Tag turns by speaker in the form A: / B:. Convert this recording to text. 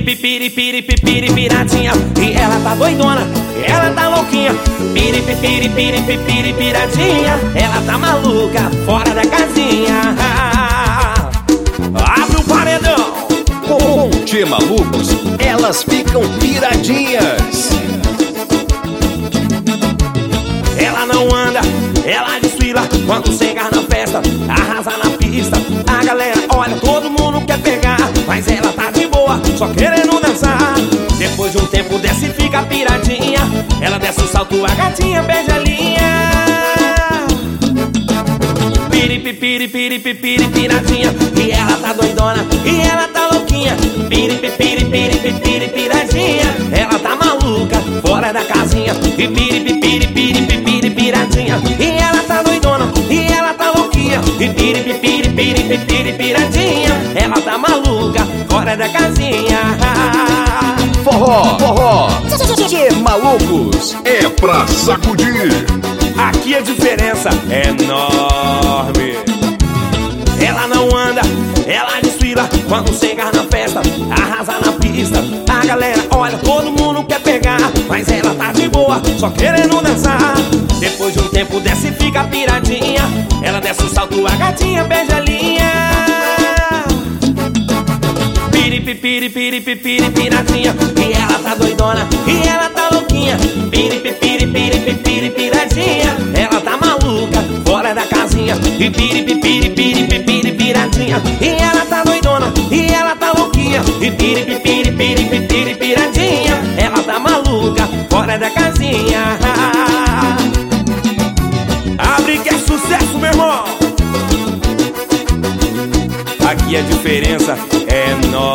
A: Piripipiri, piradinha. E ela tá doidona, ela tá louquinha. Piripipiri, piradinha. Ela tá maluca, fora da casinha. Abre o paredão.
B: Com Tchê Malucos, elas ficam piradinhas.
A: Ela não anda, ela desfila. Quando chegar na festa, arrasa na pista. A galera olha, todo mundo quer pegar, mas ela tá de boa, só querendo dançar. Depois de um tempo desce e fica piradinha. Ela desce o salto, a gatinha beija a linha. Piripipiri, piradinha. E ela tá doidona, e ela tá louquinha. Piripipiri, piradinha. Ela tá maluca, fora da casinha. E piripipiri, piradinha. E ela tá doidona, e ela tá louquinha. E piripipiri, piradinha. Ela tá maluca, fora da casinha.
B: Forró, Tchê Malucos, é pra sacudir.
A: Aqui a diferença é enorme. Ela não anda, ela desfila. Quando chegar na festa, arrasa na pista. A galera olha, todo mundo quer pegar, mas ela tá de boa, só querendo dançar. Depois de um tempo desce e fica piradinha. Ela desce o salto, a gatinha beija a linha. Piripipiri, piradinha. E ela tá doidona, e ela tá louquinha. Piripipiri, piradinha. Ela tá maluca, fora da casinha. E piripipiri, piradinha. E ela tá doidona, e ela tá louquinha. E piripipiri, piradinha. Ela tá maluca, fora da casinha. Abre que é sucesso, meu irmão. Aqui a diferença é enorme.